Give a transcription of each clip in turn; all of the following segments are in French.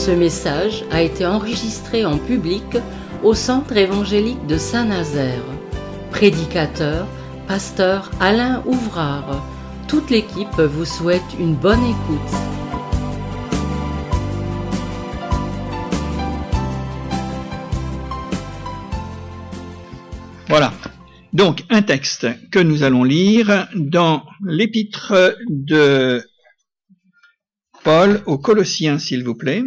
Ce message a été enregistré en public au Centre évangélique de Saint-Nazaire. Prédicateur, pasteur Alain Ouvrard. Toute l'équipe vous souhaite une bonne écoute. Voilà. Donc, un texte que nous allons lire dans l'épître de Paul aux Colossiens, s'il vous plaît.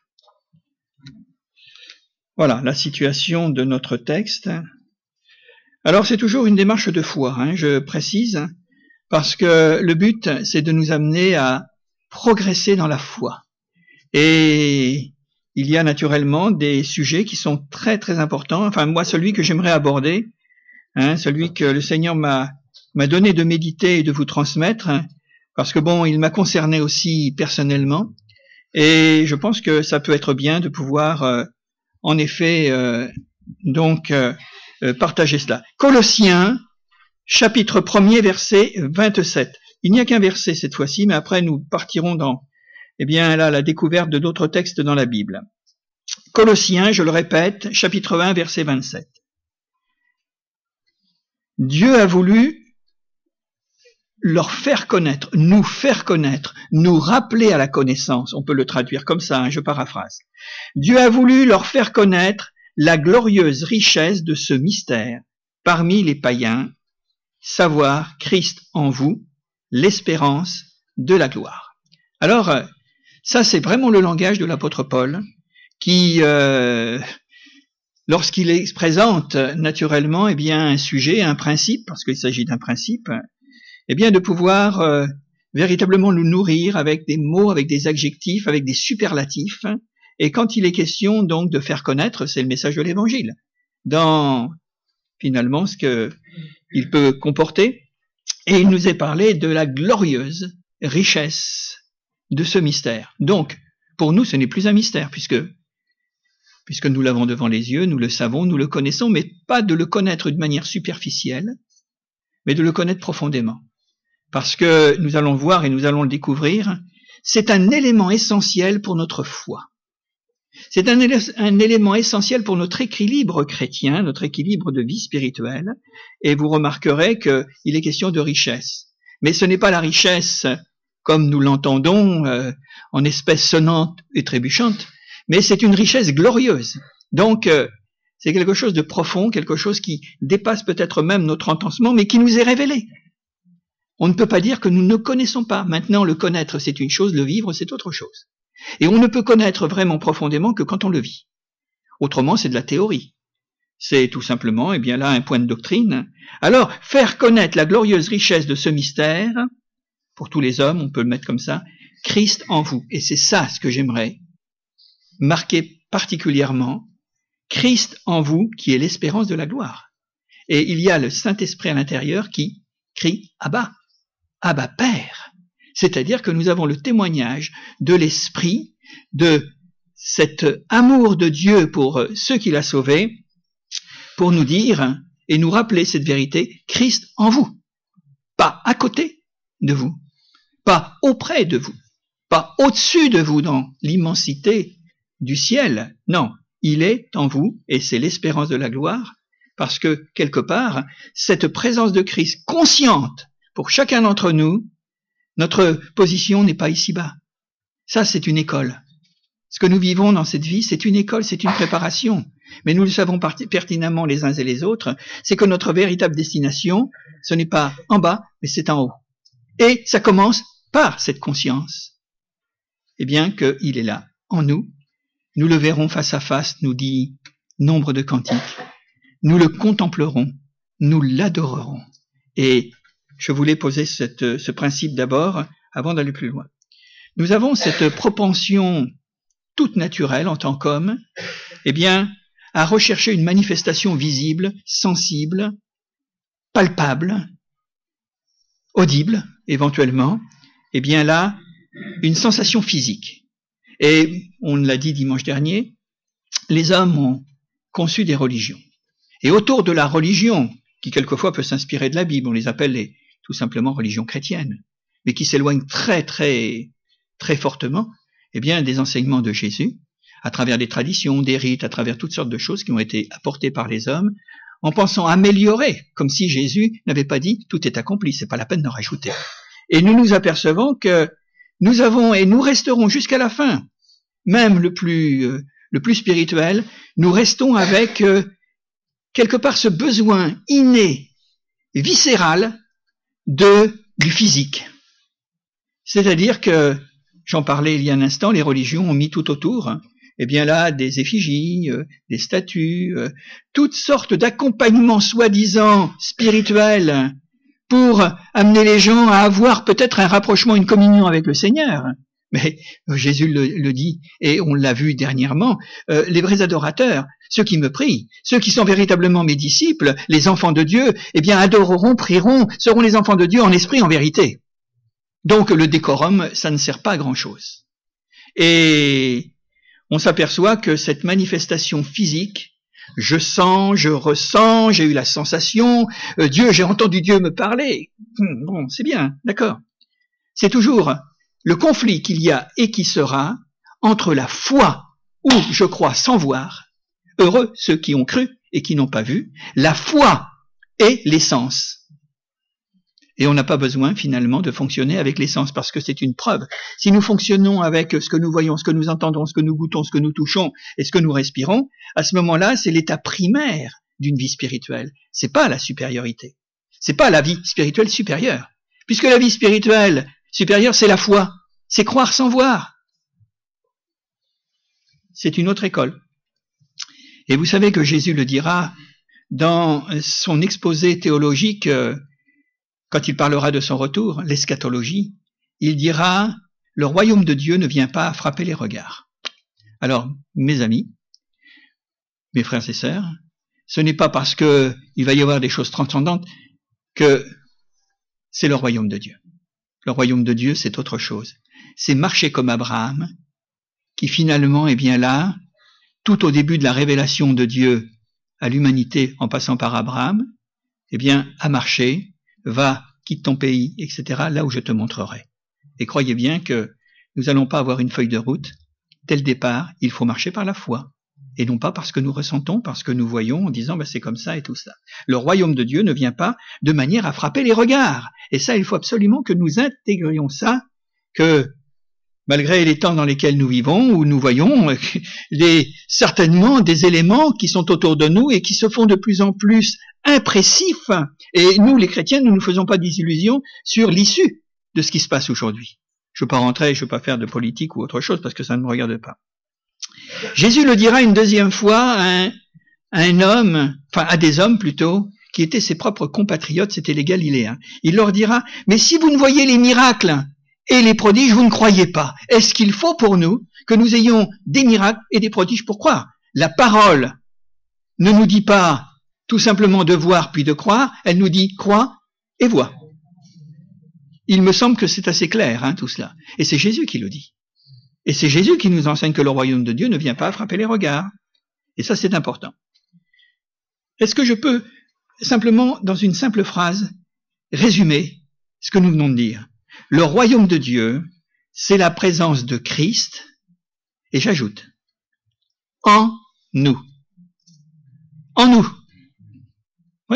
Voilà la situation de notre texte. Alors, c'est toujours une démarche de foi, je précise, parce que le but, c'est de nous amener à progresser dans la foi. Et il y a naturellement des sujets qui sont très très importants. Enfin, moi, celui que j'aimerais aborder, celui que le Seigneur m'a donné de méditer et de vous transmettre, parce que bon, il m'a concerné aussi personnellement, et je pense que ça peut être bien de pouvoir, en effet, partager cela. Colossiens, chapitre 1er, verset 27. Il n'y a qu'un verset cette fois-ci, mais après nous partirons dans, la découverte de d'autres textes dans la Bible. Colossiens, je le répète, chapitre 1, verset 27. Dieu a voulu leur faire connaître, nous rappeler à la connaissance. On peut le traduire comme ça, je paraphrase. Dieu a voulu leur faire connaître la glorieuse richesse de ce mystère parmi les païens, savoir Christ en vous, l'espérance de la gloire. Alors, ça c'est vraiment le langage de l'apôtre Paul qui, lorsqu'il présente naturellement un sujet, un principe, parce qu'il s'agit d'un principe, de pouvoir véritablement nous nourrir avec des mots, avec des adjectifs, avec des superlatifs. Et quand il est question donc de faire connaître, c'est le message de l'Évangile, dans finalement ce qu'il peut comporter. Et il nous est parlé de la glorieuse richesse de ce mystère. Donc, pour nous, ce n'est plus un mystère, puisque nous l'avons devant les yeux, nous le savons, nous le connaissons, mais pas de le connaître de manière superficielle, mais de le connaître profondément. Parce que nous allons le voir et nous allons le découvrir, c'est un élément essentiel pour notre foi. C'est un élément essentiel pour notre équilibre chrétien, notre équilibre de vie spirituelle, et vous remarquerez qu'il est question de richesse. Mais ce n'est pas la richesse comme nous l'entendons en espèces sonnantes et trébuchantes, mais c'est une richesse glorieuse. Donc, c'est quelque chose de profond, quelque chose qui dépasse peut-être même notre entendement, mais qui nous est révélé. On ne peut pas dire que nous ne connaissons pas. Maintenant, le connaître, c'est une chose, le vivre, c'est autre chose. Et on ne peut connaître vraiment profondément que quand on le vit. Autrement, c'est de la théorie. C'est tout simplement, là, un point de doctrine. Alors, faire connaître la glorieuse richesse de ce mystère, pour tous les hommes, on peut le mettre comme ça, Christ en vous. Et c'est ça ce que j'aimerais marquer particulièrement, Christ en vous, qui est l'espérance de la gloire. Et il y a le Saint-Esprit à l'intérieur qui crie Abba, Abba Père. C'est-à-dire que nous avons le témoignage de l'Esprit, de cet amour de Dieu pour ceux qu'il a sauvés, pour nous dire et nous rappeler cette vérité, Christ en vous. Pas à côté de vous, pas auprès de vous, pas au-dessus de vous dans l'immensité du ciel. Non, il est en vous et c'est l'espérance de la gloire, parce que quelque part, cette présence de Christ consciente pour chacun d'entre nous, notre position n'est pas ici-bas. Ça, c'est une école. Ce que nous vivons dans cette vie, c'est une école, c'est une préparation. Mais nous le savons pertinemment les uns et les autres, c'est que notre véritable destination, ce n'est pas en bas, mais c'est en haut. Et ça commence par cette conscience. Qu'il est là, en nous. Nous le verrons face à face, nous dit Nombre de Cantiques. Nous le contemplerons, nous l'adorerons. Et je voulais poser ce principe d'abord, avant d'aller plus loin. Nous avons cette propension toute naturelle en tant qu'homme, à rechercher une manifestation visible, sensible, palpable, audible, éventuellement, là, une sensation physique. Et on l'a dit dimanche dernier, les hommes ont conçu des religions. Et autour de la religion, qui quelquefois peut s'inspirer de la Bible, on les appelle tout simplement religions chrétiennes, mais qui s'éloignent très très très fortement, des enseignements de Jésus, à travers des traditions, des rites, à travers toutes sortes de choses qui ont été apportées par les hommes, en pensant améliorer, comme si Jésus n'avait pas dit « tout est accompli, c'est pas la peine d'en rajouter ». Et nous nous apercevons que nous avons et nous resterons jusqu'à la fin, même le plus spirituel, nous restons avec quelque part ce besoin inné et viscéral du physique. C'est-à-dire que, j'en parlais il y a un instant, les religions ont mis tout autour, eh bien là, des effigies, des statues, toutes sortes d'accompagnements soi-disant spirituels pour amener les gens à avoir peut-être un rapprochement, une communion avec le Seigneur. Mais Jésus le dit, et on l'a vu dernièrement, les vrais adorateurs, ceux qui me prient, ceux qui sont véritablement mes disciples, les enfants de Dieu, eh bien adoreront, prieront, seront les enfants de Dieu en esprit, en vérité. Donc le décorum, ça ne sert pas à grand-chose. Et on s'aperçoit que cette manifestation physique, je sens, je ressens, j'ai eu la sensation, j'ai entendu Dieu me parler. Bon, c'est bien, d'accord. C'est toujours le conflit qu'il y a et qui sera entre la foi où je crois sans voir, heureux ceux qui ont cru et qui n'ont pas vu, la foi et l'essence. Et on n'a pas besoin finalement de fonctionner avec l'essence parce que c'est une preuve. Si nous fonctionnons avec ce que nous voyons, ce que nous entendons, ce que nous goûtons, ce que nous touchons et ce que nous respirons, à ce moment-là, c'est l'état primaire d'une vie spirituelle. C'est pas la supériorité. C'est pas la vie spirituelle supérieure. Puisque la vie spirituelle supérieure, c'est la foi. C'est croire sans voir. C'est une autre école. Et vous savez que Jésus le dira dans son exposé théologique, quand il parlera de son retour, l'eschatologie, il dira « Le royaume de Dieu ne vient pas frapper les regards ». Alors, mes amis, mes frères et sœurs, ce n'est pas parce que il va y avoir des choses transcendantes que c'est le royaume de Dieu. Le royaume de Dieu, c'est autre chose. C'est marcher comme Abraham, qui finalement est bien là, tout au début de la révélation de Dieu à l'humanité en passant par Abraham, eh bien, à marcher, va, quitte ton pays, etc., là où je te montrerai. Et croyez bien que nous n'allons pas avoir une feuille de route. Dès le départ, il faut marcher par la foi. Et non pas parce que nous ressentons, parce que nous voyons en disant c'est comme ça et tout ça. Le royaume de Dieu ne vient pas de manière à frapper les regards. Et ça, il faut absolument que nous intégrions ça, que malgré les temps dans lesquels nous vivons, où nous voyons certainement des éléments qui sont autour de nous et qui se font de plus en plus impressifs. Et nous, les chrétiens, nous ne nous faisons pas d'illusions sur l'issue de ce qui se passe aujourd'hui. Je ne veux pas rentrer, je ne veux pas faire de politique ou autre chose parce que ça ne me regarde pas. Jésus le dira une deuxième fois à un homme, enfin à des hommes plutôt, qui étaient ses propres compatriotes, c'était les Galiléens. Il leur dira, mais si vous ne voyez les miracles et les prodiges, vous ne croyez pas. Est-ce qu'il faut pour nous que nous ayons des miracles et des prodiges pour croire? La parole ne nous dit pas tout simplement de voir puis de croire, elle nous dit crois et vois. Il me semble que c'est assez clair, tout cela. Et c'est Jésus qui le dit. Et c'est Jésus qui nous enseigne que le royaume de Dieu ne vient pas frapper les regards. Et ça, c'est important. Est-ce que je peux simplement, dans une simple phrase, résumer ce que nous venons de dire? Le royaume de Dieu, c'est la présence de Christ, et j'ajoute, en nous. En nous. Oui.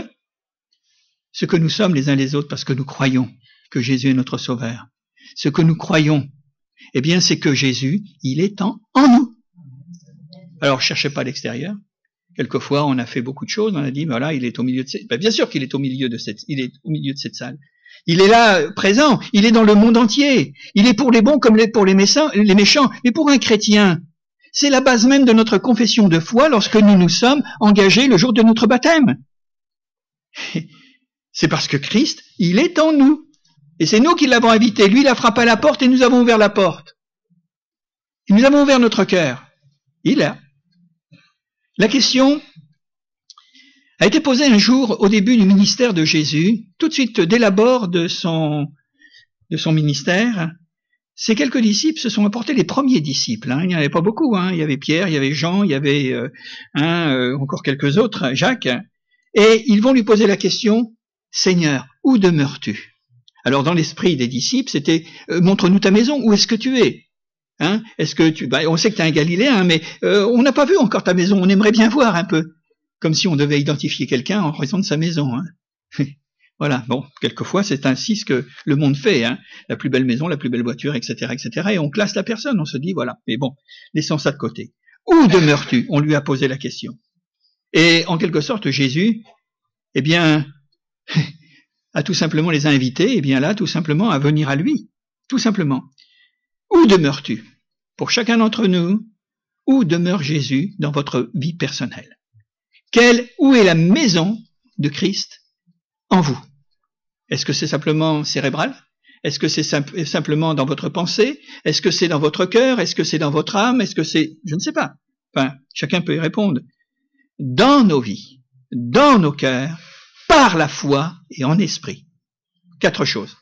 Ce que nous sommes les uns les autres parce que nous croyons que Jésus est notre Sauveur. Ce que nous croyons, eh bien, c'est que Jésus, il est en nous. Alors, cherchez pas à l'extérieur. Quelquefois, on a fait beaucoup de choses. On a dit, voilà, il est au milieu de cette... bien sûr qu'il est au milieu de cette salle. Il est là, présent. Il est dans le monde entier. Il est pour les bons comme pour les méchants. Mais pour un chrétien, c'est la base même de notre confession de foi lorsque nous nous sommes engagés le jour de notre baptême. C'est parce que Christ, il est en nous. Et c'est nous qui l'avons invité. Lui, il a frappé à la porte et nous avons ouvert la porte. Et nous avons ouvert notre cœur. Il est là. La question a été posée un jour au début du ministère de Jésus, tout de suite dès l'abord de son ministère. Ces quelques disciples se sont apportés les premiers disciples. Il n'y en avait pas beaucoup. Il y avait Pierre, il y avait Jean, il y avait encore quelques autres, Jacques. Et ils vont lui poser la question, Seigneur, où demeures-tu? Alors dans l'esprit des disciples, c'était montre-nous ta maison, où est-ce que tu es? Hein? Est-ce que on sait que tu es un Galiléen, mais on n'a pas vu encore ta maison, on aimerait bien voir un peu. Comme si on devait identifier quelqu'un en raison de sa maison. Hein? Voilà, bon, quelquefois c'est ainsi ce que le monde fait, hein. La plus belle maison, la plus belle voiture, etc., etc. Et on classe la personne, on se dit, voilà, mais bon, laissons ça de côté. Où demeures-tu? On lui a posé la question. Et en quelque sorte, Jésus, eh bien, a tout simplement les invités, eh bien là, tout simplement, à venir à lui. Tout simplement. Où demeures-tu? Pour chacun d'entre nous, où demeure Jésus dans votre vie personnelle? Où est la maison de Christ en vous? Est-ce que c'est simplement cérébral? Est-ce que c'est simplement dans votre pensée? Est-ce que c'est dans votre cœur? Est-ce que c'est dans votre âme? Est-ce que c'est... Je ne sais pas. Enfin, chacun peut y répondre. Dans nos vies, dans nos cœurs, par la foi et en esprit. 4 choses.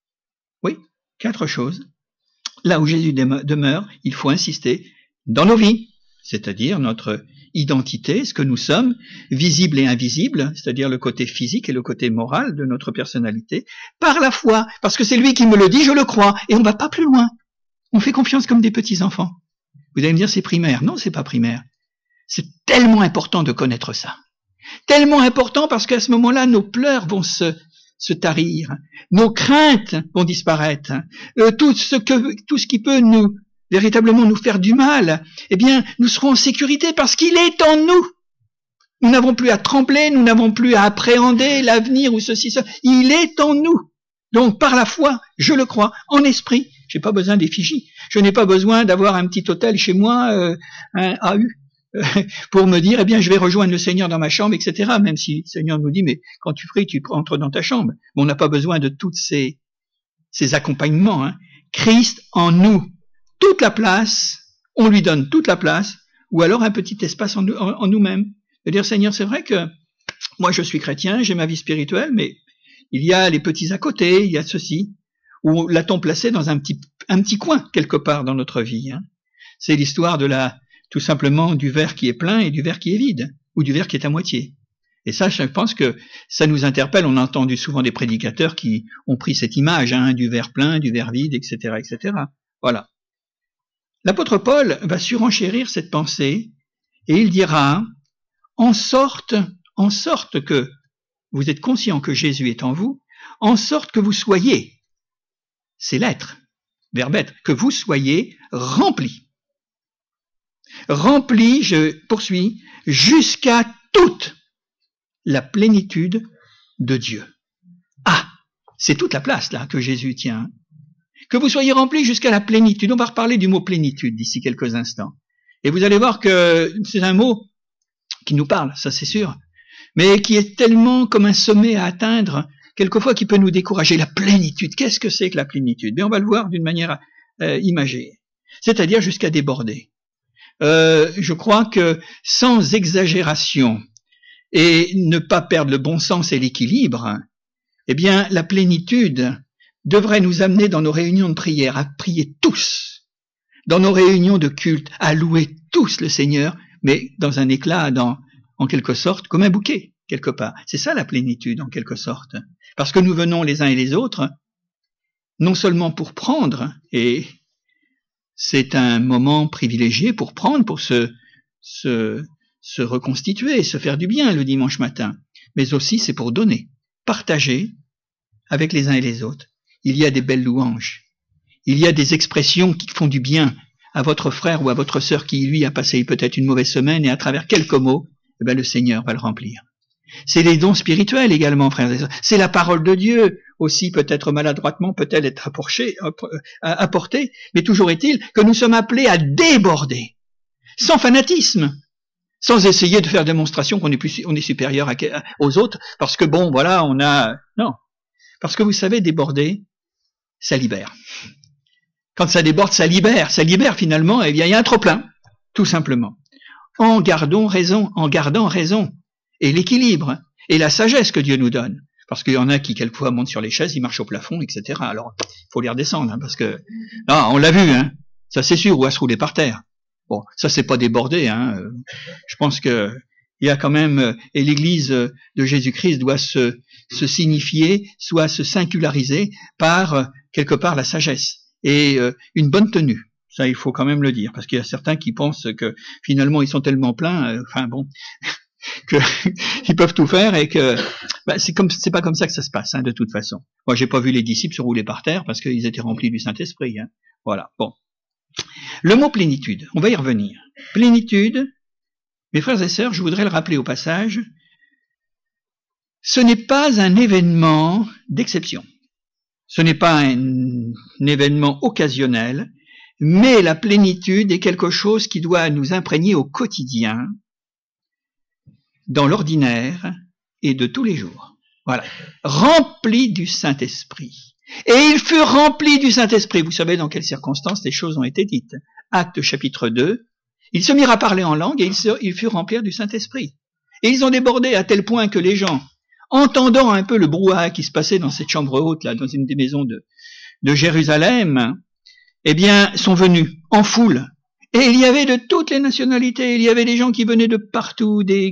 Oui, 4 choses. Là où Jésus demeure, il faut insister, dans nos vies, c'est-à-dire notre identité, ce que nous sommes, visible et invisible, c'est-à-dire le côté physique et le côté moral de notre personnalité, par la foi, parce que c'est lui qui me le dit, je le crois, et on ne va pas plus loin. On fait confiance comme des petits enfants. Vous allez me dire, c'est primaire. Non, c'est pas primaire. C'est tellement important de connaître ça. Tellement important parce qu'à ce moment-là, nos pleurs vont se tarir, nos craintes vont disparaître, tout ce qui peut véritablement nous faire du mal, eh bien, nous serons en sécurité parce qu'il est en nous. Nous n'avons plus à trembler, nous n'avons plus à appréhender l'avenir ou ceci, ça. Il est en nous. Donc, par la foi, je le crois, en esprit, j'ai pas besoin d'effigie. Je n'ai pas besoin d'avoir un petit hôtel chez moi, un AU, pour me dire, eh bien, je vais rejoindre le Seigneur dans ma chambre, etc. Même si le Seigneur nous dit, mais quand tu pries, tu entres dans ta chambre. Mais on n'a pas besoin de tous ces accompagnements. Hein. Christ en nous. Toute la place, on lui donne toute la place, ou alors un petit espace en nous-mêmes. De dire, Seigneur, c'est vrai que moi je suis chrétien, j'ai ma vie spirituelle, mais il y a les petits à côté, il y a ceci, ou l'a-t-on placé dans un petit coin, quelque part dans notre vie. Hein. C'est l'histoire tout simplement du verre qui est plein et du verre qui est vide, ou du verre qui est à moitié. Et ça, je pense que ça nous interpelle. On a entendu souvent des prédicateurs qui ont pris cette image, hein, du verre plein, du verre vide, etc., etc. Voilà. L'apôtre Paul va surenchérir cette pensée et il dira, en sorte que vous êtes conscient que Jésus est en vous, en sorte que vous soyez, c'est l'être, verbe être, que vous soyez remplis. Remplis, je poursuis, jusqu'à toute la plénitude de Dieu. Ah, c'est toute la place là que Jésus tient. Que vous soyez remplis jusqu'à la plénitude. On va reparler du mot plénitude d'ici quelques instants. Et vous allez voir que c'est un mot qui nous parle, ça c'est sûr, mais qui est tellement comme un sommet à atteindre, quelquefois qui peut nous décourager. La plénitude, qu'est-ce que c'est que la plénitude? Mais on va le voir d'une manière imagée, c'est-à-dire jusqu'à déborder. Je crois que sans exagération et ne pas perdre le bon sens et l'équilibre, eh bien la plénitude devrait nous amener dans nos réunions de prière à prier tous, dans nos réunions de culte à louer tous le Seigneur, mais dans un éclat, en quelque sorte, comme un bouquet, quelque part. C'est ça la plénitude, en quelque sorte. Parce que nous venons les uns et les autres, non seulement pour prendre, et c'est un moment privilégié pour prendre, pour se reconstituer, se faire du bien le dimanche matin, mais aussi c'est pour donner, partager avec les uns et les autres. Il y a des belles louanges, il y a des expressions qui font du bien à votre frère ou à votre sœur qui, lui, a passé peut-être une mauvaise semaine et à travers quelques mots, eh bien, le Seigneur va le remplir. C'est les dons spirituels également, frères et sœurs. C'est la parole de Dieu aussi, peut-être maladroitement, peut-elle être apportée, mais toujours est-il que nous sommes appelés à déborder, sans fanatisme, sans essayer de faire démonstration qu'on est supérieur aux autres, parce que bon, voilà, non. Parce que vous savez, déborder, ça libère. Quand ça déborde, ça libère finalement, eh bien, il y a un trop-plein, tout simplement. En gardant raison, et l'équilibre, et la sagesse que Dieu nous donne. Parce qu'il y en a qui, quelquefois, montent sur les chaises, ils marchent au plafond, etc. Alors, il faut les redescendre, hein, parce que, on l'a vu, hein, ça c'est sûr, ou à se rouler par terre. Bon, ça c'est pas déborder, hein. Je pense que il y a quand même, et l'Église de Jésus-Christ doit se signifier, soit se singulariser par, quelque part, la sagesse et une bonne tenue. Ça, il faut quand même le dire, parce qu'il y a certains qui pensent que finalement ils sont tellement pleins, qu'ils peuvent tout faire et que c'est pas comme ça que ça se passe, de toute façon. Moi, j'ai pas vu les disciples se rouler par terre parce qu'ils étaient remplis du Saint-Esprit. Voilà. Bon. Le mot plénitude, on va y revenir. Plénitude, mes frères et sœurs, je voudrais le rappeler au passage, ce n'est pas un événement d'exception. Ce n'est pas un événement occasionnel, mais la plénitude est quelque chose qui doit nous imprégner au quotidien, dans l'ordinaire et de tous les jours. Voilà. Rempli du Saint-Esprit. Et ils furent remplis du Saint-Esprit. Vous savez dans quelles circonstances les choses ont été dites. Actes chapitre 2. Ils se mirent à parler en langue et ils furent remplis du Saint-Esprit. Et ils ont débordé à tel point que les gens, entendant un peu le brouhaha qui se passait dans cette chambre haute, là, dans une des maisons de Jérusalem, eh bien, sont venus en foule. Et il y avait de toutes les nationalités, il y avait des gens qui venaient de partout, des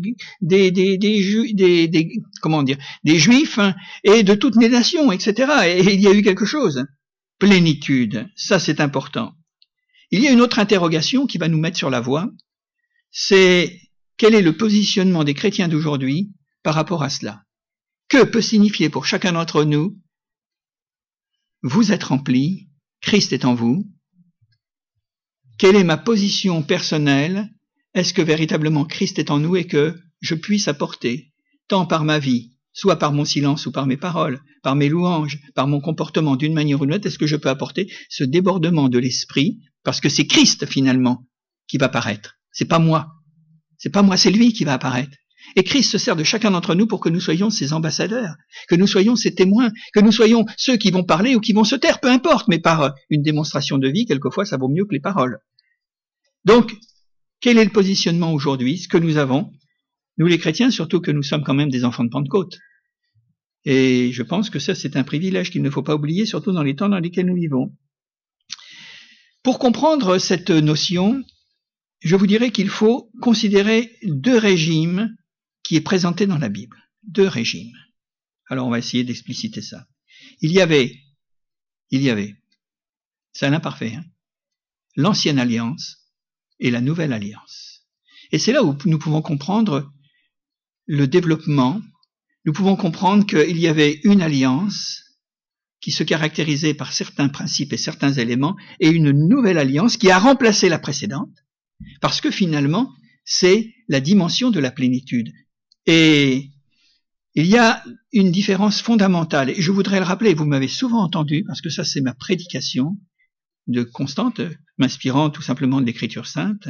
juifs, et de toutes les nations, etc. Et il y a eu quelque chose. Plénitude, ça c'est important. Il y a une autre interrogation qui va nous mettre sur la voie, c'est quel est le positionnement des chrétiens d'aujourd'hui par rapport à cela? Que peut signifier pour chacun d'entre nous, vous êtes remplis, Christ est en vous? Quelle est ma position personnelle? Est-ce que véritablement Christ est en nous et que je puisse apporter, tant par ma vie, soit par mon silence ou par mes paroles, par mes louanges, par mon comportement d'une manière ou d'une autre, est-ce que je peux apporter ce débordement de l'esprit? Parce que c'est Christ finalement qui va paraître. C'est pas moi. C'est pas moi, c'est lui qui va apparaître. Et Christ se sert de chacun d'entre nous pour que nous soyons ses ambassadeurs, que nous soyons ses témoins, que nous soyons ceux qui vont parler ou qui vont se taire, peu importe, mais par une démonstration de vie, quelquefois ça vaut mieux que les paroles. Donc, quel est le positionnement aujourd'hui, ce que nous avons, nous les chrétiens, surtout que nous sommes quand même des enfants de Pentecôte. Et je pense que ça c'est un privilège qu'il ne faut pas oublier, surtout dans les temps dans lesquels nous vivons. Pour comprendre cette notion, je vous dirais qu'il faut considérer deux régimes qui est présenté dans la Bible. Deux régimes. Alors on va essayer d'expliciter ça. Il y avait, c'est un imparfait, l'Ancienne Alliance et la Nouvelle Alliance. Et c'est là où nous pouvons comprendre le développement, nous pouvons comprendre qu'il y avait une alliance qui se caractérisait par certains principes et certains éléments, et une nouvelle alliance qui a remplacé la précédente, parce que finalement, c'est la dimension de la plénitude. Et il y a une différence fondamentale, et je voudrais le rappeler, vous m'avez souvent entendu, parce que ça c'est ma prédication de constante, m'inspirant tout simplement de l'Écriture sainte,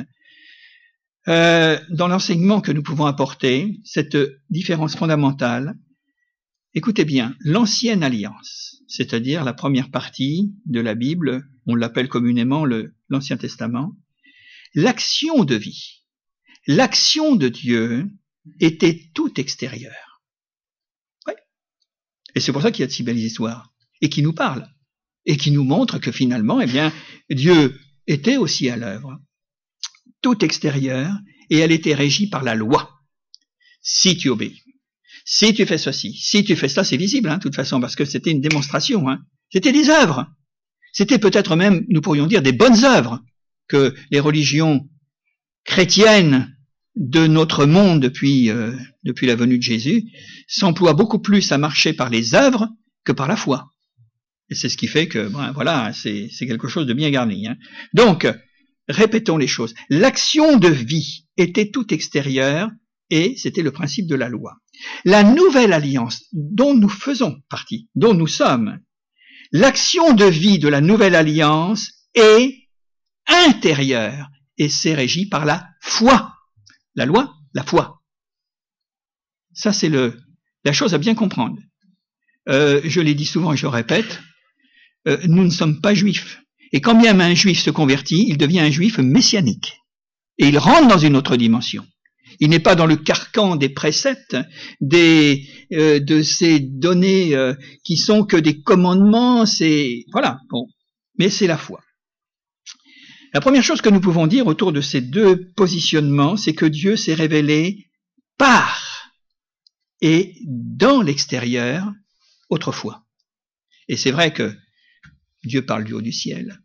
dans l'enseignement que nous pouvons apporter, cette différence fondamentale, écoutez bien, l'Ancienne Alliance, c'est-à-dire la première partie de la Bible, on l'appelle communément l'Ancien Testament, l'action de vie, l'action de Dieu était tout extérieure. Oui. Et c'est pour ça qu'il y a de si belles histoires, et qui nous parlent, et qui nous montrent que finalement, eh bien, Dieu était aussi à l'œuvre. Tout extérieur, et elle était régie par la loi. Si tu obéis, si tu fais ceci, si tu fais ça, c'est visible, de toute façon, parce que c'était une démonstration. C'était des œuvres. C'était peut-être même, nous pourrions dire, des bonnes œuvres que les religions chrétiennes de notre monde depuis la venue de Jésus s'emploient beaucoup plus à marcher par les œuvres que par la foi. Et c'est ce qui fait que, voilà, c'est quelque chose de bien garni. Donc, répétons les choses. L'action de vie était tout extérieure et c'était le principe de la loi. La nouvelle alliance dont nous faisons partie, dont nous sommes, l'action de vie de la nouvelle alliance est intérieure et c'est régi par la foi. La loi, la foi. Ça, c'est la chose à bien comprendre. Je l'ai dit souvent et je le répète, nous ne sommes pas juifs. Et quand bien un juif se convertit, il devient un juif messianique. Et il rentre dans une autre dimension. Il n'est pas dans le carcan des préceptes, de ces données qui sont que des commandements, voilà, bon. Mais c'est la foi. La première chose que nous pouvons dire autour de ces deux positionnements, c'est que Dieu s'est révélé par et dans l'extérieur autrefois. Et c'est vrai que Dieu parle du haut du ciel.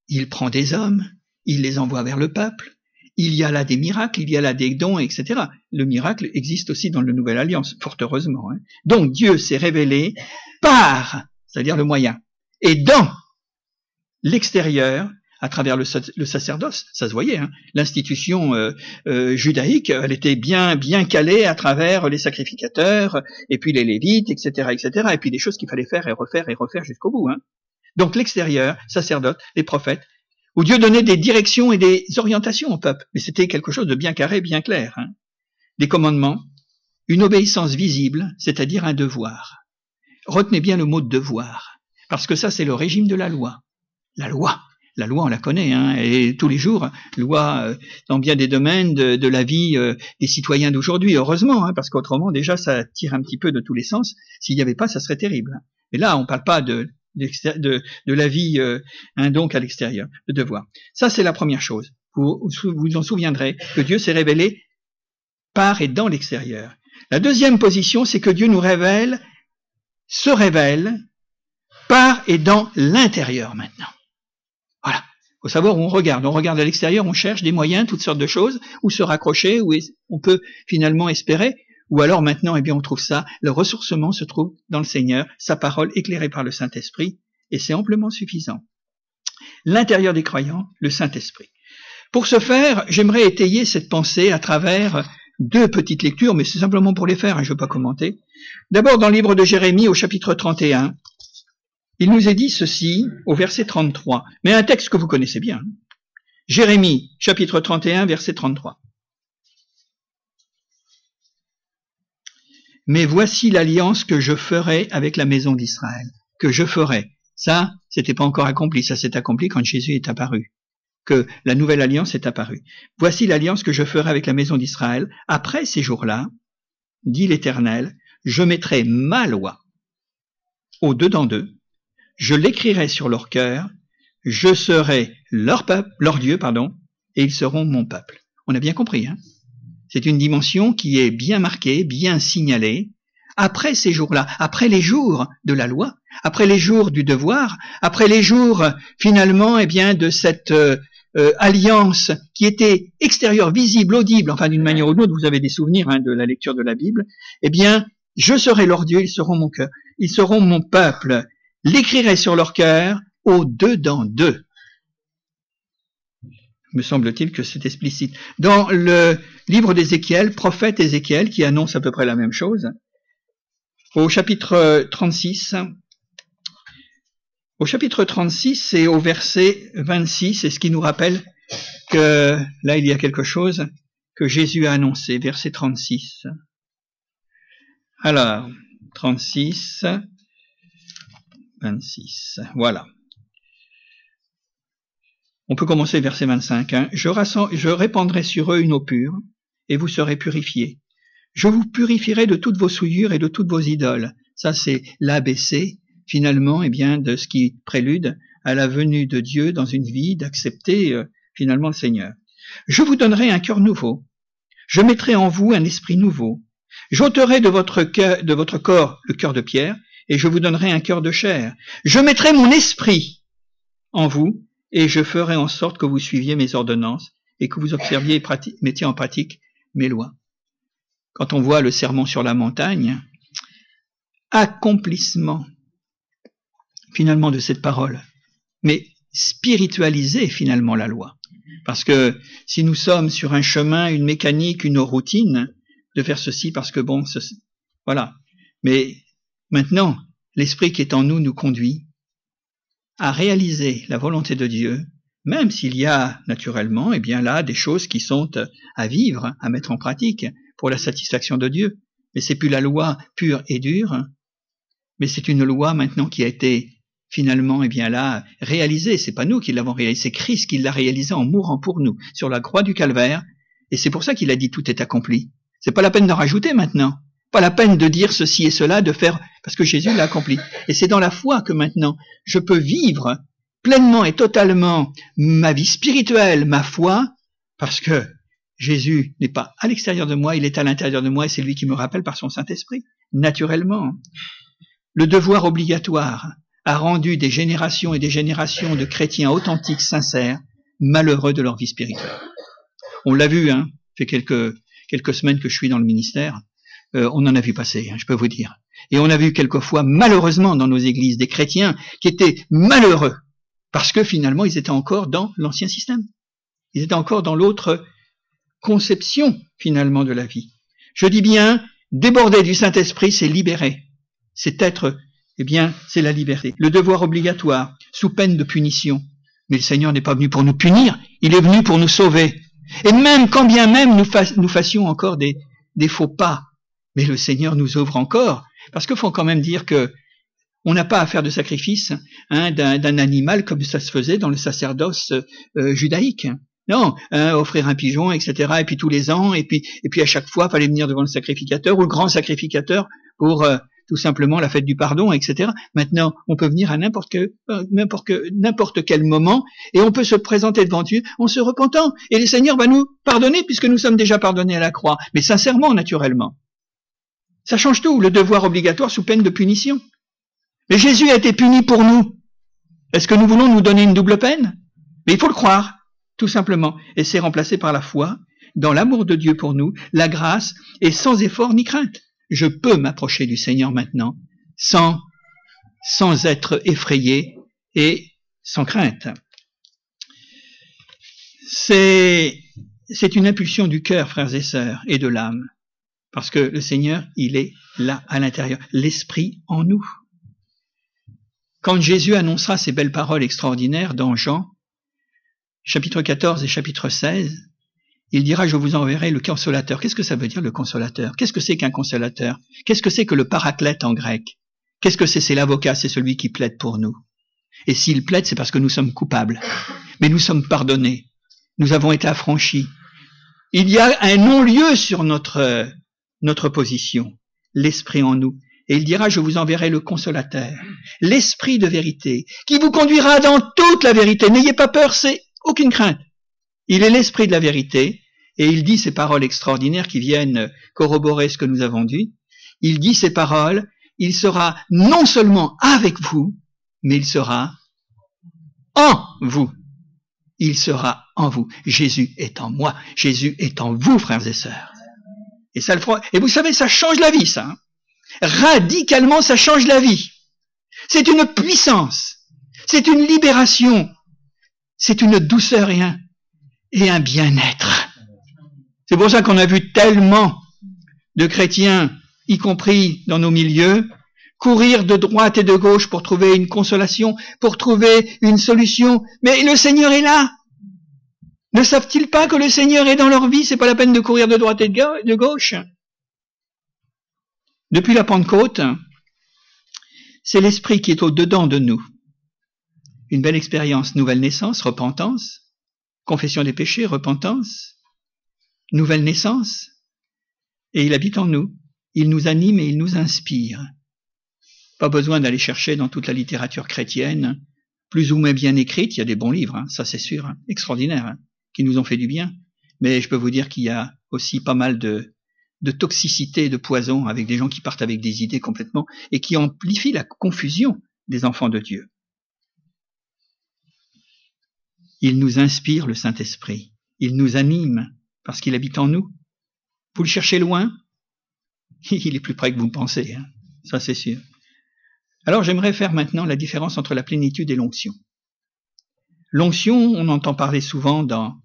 il prend des hommes, il les envoie vers le peuple, il y a là des miracles, il y a là des dons, etc. Le miracle existe aussi dans la Nouvelle Alliance, fort heureusement. Hein. Donc Dieu s'est révélé par, c'est-à-dire le moyen, et dans l'extérieur, à travers le sacerdoce, ça se voyait. Hein. L'institution judaïque, elle était bien calée à travers les sacrificateurs, et puis les lévites, etc., et puis des choses qu'il fallait faire et refaire jusqu'au bout. Hein. Donc l'extérieur, sacerdote, les prophètes, où Dieu donnait des directions et des orientations au peuple. Mais c'était quelque chose de bien carré, bien clair. Hein. Des commandements, une obéissance visible, c'est-à-dire un devoir. Retenez bien le mot devoir, parce que ça, c'est le régime de la loi. La loi, on la connaît, hein, et tous les jours, loi dans bien des domaines de la vie des citoyens d'aujourd'hui, heureusement, hein, parce qu'autrement, déjà, ça tire un petit peu de tous les sens. S'il n'y avait pas, ça serait terrible. Hein. Mais là, on ne parle pas de la vie donc à l'extérieur, le devoir. Ça, c'est la première chose. Vous en souviendrez que Dieu s'est révélé par et dans l'extérieur. La deuxième position, c'est que Dieu se révèle par et dans l'intérieur maintenant. Voilà. Il faut savoir où on regarde. On regarde à l'extérieur, on cherche des moyens, toutes sortes de choses, où se raccrocher, où on peut finalement espérer. Ou alors maintenant, eh bien, on trouve ça, le ressourcement se trouve dans le Seigneur, sa parole éclairée par le Saint-Esprit, et c'est amplement suffisant. L'intérieur des croyants, le Saint-Esprit. Pour ce faire, j'aimerais étayer cette pensée à travers deux petites lectures, mais c'est simplement pour les faire, hein, je ne veux pas commenter. D'abord, dans le livre de Jérémie, au chapitre 31, il nous est dit ceci, au verset 33, mais un texte que vous connaissez bien. Hein. Jérémie, chapitre 31, verset 33. Mais voici l'alliance que je ferai avec la maison d'Israël. Que je ferai. Ça, c'était pas encore accompli. Ça s'est accompli quand Jésus est apparu. Que la nouvelle alliance est apparue. Voici l'alliance que je ferai avec la maison d'Israël. Après ces jours-là, dit l'Éternel, je mettrai ma loi au-dedans d'eux. Je l'écrirai sur leur cœur. Je serai leur peuple, leur Dieu, et ils seront mon peuple. On a bien compris, hein? C'est une dimension qui est bien marquée, bien signalée. Après ces jours-là, après les jours de la loi, après les jours du devoir, après les jours finalement, eh bien, de cette alliance qui était extérieure, visible, audible, enfin d'une manière ou d'une autre, vous avez des souvenirs de la lecture de la Bible. Eh bien, je serai leur Dieu, ils seront mon cœur, ils seront mon peuple. L'écrirai sur leur cœur, au-dedans d'eux. Me semble-t-il que c'est explicite. Dans le livre d'Ézéchiel, prophète Ézéchiel, qui annonce à peu près la même chose, au chapitre 36, et au verset 26, c'est ce qui nous rappelle que là, il y a quelque chose que Jésus a annoncé, verset 36. Alors, 36, 26, voilà. On peut commencer verset 25. Hein. Je répandrai sur eux une eau pure, et vous serez purifiés. Je vous purifierai de toutes vos souillures et de toutes vos idoles. Ça, c'est l'ABC, finalement, eh bien, de ce qui prélude à la venue de Dieu dans une vie, d'accepter finalement le Seigneur. Je vous donnerai un cœur nouveau. Je mettrai en vous un esprit nouveau. J'ôterai de votre corps le cœur de pierre, et je vous donnerai un cœur de chair. Je mettrai mon esprit en vous, et je ferai en sorte que vous suiviez mes ordonnances et que vous observiez et mettiez en pratique mes lois. Quand on voit le sermon sur la montagne, accomplissement finalement de cette parole, mais spiritualiser finalement la loi. Parce que si nous sommes sur un chemin, une mécanique, une routine, de faire ceci parce que bon, voilà. Mais maintenant, l'esprit qui est en nous conduit à réaliser la volonté de Dieu, même s'il y a naturellement, eh bien là, des choses qui sont à vivre, à mettre en pratique pour la satisfaction de Dieu. Mais c'est plus la loi pure et dure, mais c'est une loi maintenant qui a été finalement, eh bien là, réalisée. C'est pas nous qui l'avons réalisée, c'est Christ qui l'a réalisée en mourant pour nous sur la croix du Calvaire. Et c'est pour ça qu'il a dit tout est accompli. C'est pas la peine d'en rajouter maintenant. Pas la peine de dire ceci et cela, de faire, parce que Jésus l'a accompli. Et c'est dans la foi que maintenant, je peux vivre pleinement et totalement ma vie spirituelle, ma foi, parce que Jésus n'est pas à l'extérieur de moi, il est à l'intérieur de moi et c'est lui qui me rappelle par son Saint-Esprit, naturellement. Le devoir obligatoire, a rendu des générations et des générations de chrétiens authentiques, sincères, malheureux de leur vie spirituelle. On l'a vu, hein, fait quelques semaines que je suis dans le ministère, on en a vu passer, hein, je peux vous dire. Et on a vu quelquefois, malheureusement, dans nos églises, des chrétiens qui étaient malheureux, parce que finalement, ils étaient encore dans l'ancien système. Ils étaient encore dans l'autre conception, finalement, de la vie. Je dis bien, déborder du Saint-Esprit, c'est libérer. C'est être, eh bien, c'est la liberté. Le devoir obligatoire, sous peine de punition. Mais le Seigneur n'est pas venu pour nous punir, il est venu pour nous sauver. Et même, quand bien même nous fassions encore des faux pas, mais le Seigneur nous ouvre encore, parce qu'il faut quand même dire que on n'a pas à faire de sacrifice d'un animal comme ça se faisait dans le sacerdoce judaïque. Non, offrir un pigeon, etc. Et puis tous les ans, et puis à chaque fois, fallait venir devant le sacrificateur ou le grand sacrificateur pour tout simplement la fête du pardon, etc. Maintenant, on peut venir à n'importe quel moment, et on peut se présenter devant Dieu en se repentant. Et le Seigneur va nous pardonner puisque nous sommes déjà pardonnés à la croix, mais sincèrement, naturellement. Ça change tout, le devoir obligatoire sous peine de punition. Mais Jésus a été puni pour nous. Est-ce que nous voulons nous donner une double peine? Mais il faut le croire, tout simplement. Et c'est remplacé par la foi, dans l'amour de Dieu pour nous, la grâce, et sans effort ni crainte. Je peux m'approcher du Seigneur maintenant, sans être effrayé et sans crainte. C'est une impulsion du cœur, frères et sœurs, et de l'âme. Parce que le Seigneur, il est là, à l'intérieur, l'Esprit en nous. Quand Jésus annoncera ces belles paroles extraordinaires dans Jean, chapitre 14 et chapitre 16, il dira « Je vous enverrai le consolateur ». Qu'est-ce que ça veut dire le consolateur? Qu'est-ce que c'est qu'un consolateur? Qu'est-ce que c'est que le paraclète en grec? Qu'est-ce que c'est? C'est l'avocat, c'est celui qui plaide pour nous. Et s'il plaide, c'est parce que nous sommes coupables. Mais nous sommes pardonnés. Nous avons été affranchis. Il y a un non-lieu sur notre position, l'Esprit en nous. Et il dira, je vous enverrai le consolateur, l'Esprit de vérité, qui vous conduira dans toute la vérité. N'ayez pas peur, c'est aucune crainte. Il est l'Esprit de la vérité, et il dit ces paroles extraordinaires qui viennent corroborer ce que nous avons dit. Il dit ces paroles, il sera non seulement avec vous, mais il sera en vous. Il sera en vous. Jésus est en moi. Jésus est en vous, frères et sœurs. Et ça le fera. Et vous savez, ça change la vie, ça. Radicalement, ça change la vie. C'est une puissance. C'est une libération. C'est une douceur et un bien-être. C'est pour ça qu'on a vu tellement de chrétiens, y compris dans nos milieux, courir de droite et de gauche pour trouver une consolation, pour trouver une solution. Mais le Seigneur est là. Ne savent-ils pas que le Seigneur est dans leur vie? C'est pas la peine de courir de droite et de gauche. Depuis la Pentecôte, c'est l'Esprit qui est au-dedans de nous. Une belle expérience, nouvelle naissance, repentance, confession des péchés, repentance, nouvelle naissance, et il habite en nous. Il nous anime et il nous inspire. Pas besoin d'aller chercher dans toute la littérature chrétienne, plus ou moins bien écrite, il y a des bons livres, ça c'est sûr, extraordinaires, qui nous ont fait du bien, mais je peux vous dire qu'il y a aussi pas mal de toxicité, de poison, avec des gens qui partent avec des idées complètement, et qui amplifient la confusion des enfants de Dieu. Il nous inspire, le Saint-Esprit. Il nous anime, parce qu'il habite en nous. Vous le cherchez loin? Il est plus près que vous pensez, ça c'est sûr. Alors j'aimerais faire maintenant la différence entre la plénitude et l'onction. L'onction, on entend parler souvent dans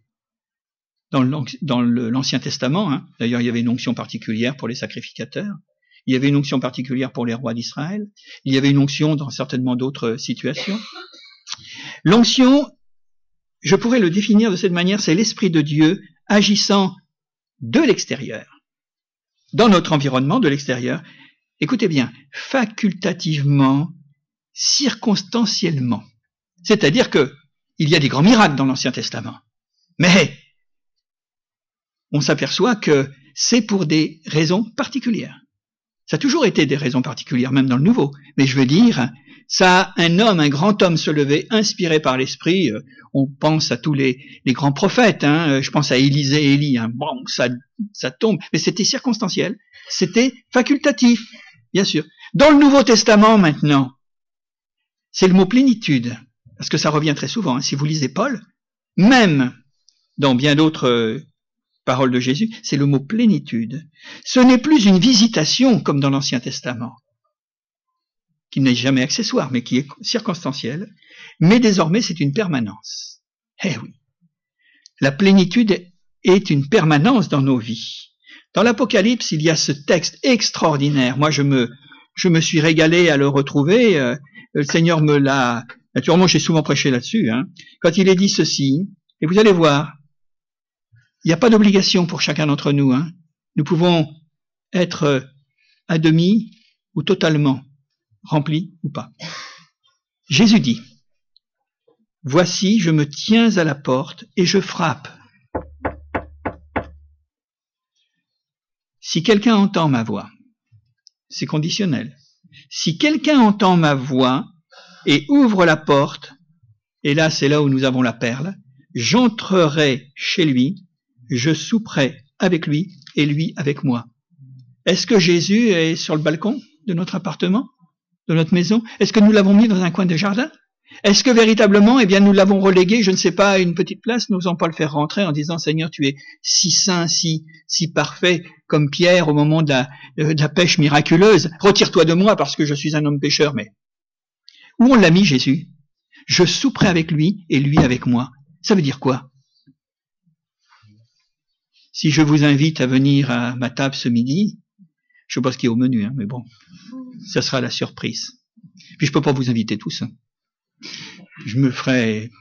l'Ancien Testament. D'ailleurs, il y avait une onction particulière pour les sacrificateurs. Il y avait une onction particulière pour les rois d'Israël. Il y avait une onction dans certainement d'autres situations. L'onction, je pourrais le définir de cette manière, c'est l'Esprit de Dieu agissant de l'extérieur, dans notre environnement de l'extérieur. Écoutez bien, facultativement, circonstanciellement. C'est-à-dire que il y a des grands miracles dans l'Ancien Testament. Mais on s'aperçoit que c'est pour des raisons particulières. Ça a toujours été des raisons particulières, même dans le Nouveau. Mais je veux dire, ça, un grand homme se lever, inspiré par l'Esprit, on pense à tous les grands prophètes, je pense à Élisée et Élie, bon, ça tombe, mais c'était circonstanciel, c'était facultatif, bien sûr. Dans le Nouveau Testament maintenant, c'est le mot plénitude, parce que ça revient très souvent. Hein. Si vous lisez Paul, même dans bien d'autres paroles de Jésus, c'est le mot plénitude. Ce n'est plus une visitation comme dans l'Ancien Testament, qui n'est jamais accessoire, mais qui est circonstancielle, mais désormais c'est une permanence. Eh oui, la plénitude est une permanence dans nos vies. Dans l'Apocalypse, il y a ce texte extraordinaire. Moi, je me suis régalé à le retrouver. Le Seigneur me l'a... Naturellement, j'ai souvent prêché là-dessus. Hein. Quand il est dit ceci, et vous allez voir, il n'y a pas d'obligation pour chacun d'entre nous. Hein. Nous pouvons être à demi ou totalement remplis ou pas. Jésus dit, « Voici, je me tiens à la porte et je frappe. Si quelqu'un entend ma voix, c'est conditionnel. Si quelqu'un entend ma voix et ouvre la porte, et là c'est là où nous avons la perle, j'entrerai chez lui, je souperai avec lui et lui avec moi. » Est-ce que Jésus est sur le balcon de notre appartement, de notre maison? Est-ce que nous l'avons mis dans un coin de jardin? Est-ce que véritablement, nous l'avons relégué, je ne sais pas, à une petite place, n'osant pas le faire rentrer en disant, Seigneur, tu es si saint, si parfait, comme Pierre au moment de la pêche miraculeuse. Retire-toi de moi parce que je suis un homme pécheur. Mais où on l'a mis, Jésus? Je souperai avec lui et lui avec moi. Ça veut dire quoi? Si je vous invite à venir à ma table ce midi, je sais pas ce qu'il y a au menu, hein, mais bon, ça sera la surprise. Puis je peux pas vous inviter tous. Hein. Je me ferai...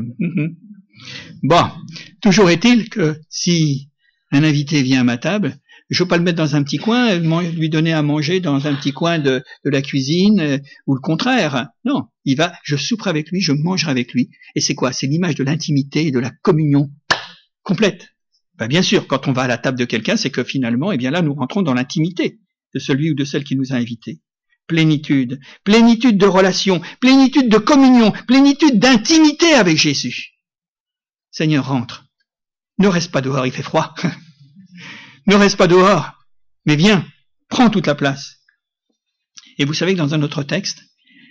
Bon, toujours est-il que si un invité vient à ma table, je ne veux pas le mettre dans un petit coin, lui donner à manger dans un petit coin de la cuisine, ou le contraire. Non, je souperai avec lui, je mangerai avec lui. Et c'est quoi? C'est l'image de l'intimité et de la communion complète. Ben, bien sûr, quand on va à la table de quelqu'un, c'est que finalement, là, nous rentrons dans l'intimité de celui ou de celle qui nous a invités. Plénitude de relation, plénitude de communion, plénitude d'intimité avec Jésus. Seigneur, rentre. Ne reste pas dehors, il fait froid. Ne reste pas dehors, mais viens, prends toute la place. Et vous savez que dans un autre texte,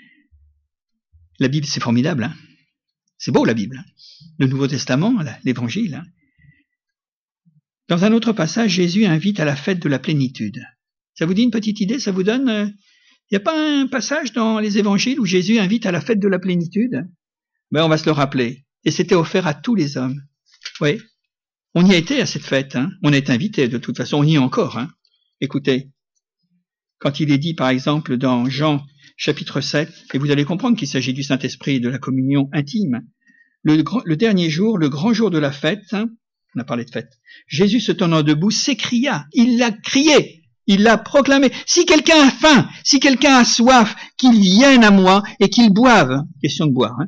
la Bible, c'est formidable. Hein. C'est beau, la Bible. Le Nouveau Testament, l'Évangile. Hein. Dans un autre passage, Jésus invite à la fête de la plénitude. Ça vous dit une petite idée? Ça vous donne... Il n'y a pas un passage dans les évangiles où Jésus invite à la fête de la plénitude? On va se le rappeler. Et c'était offert à tous les hommes. Oui. On y a été à cette fête. Hein. On est invité de toute façon. On y est encore. Hein. Écoutez. Quand il est dit, par exemple, dans Jean chapitre 7, et vous allez comprendre qu'il s'agit du Saint-Esprit et de la communion intime, le dernier jour, le grand jour de la fête, hein, on a parlé de fête, Jésus se tenant debout s'écria. Il l'a crié. Il l'a proclamé. Si quelqu'un a faim, si quelqu'un a soif, qu'il vienne à moi et qu'il boive. Question de boire. Hein.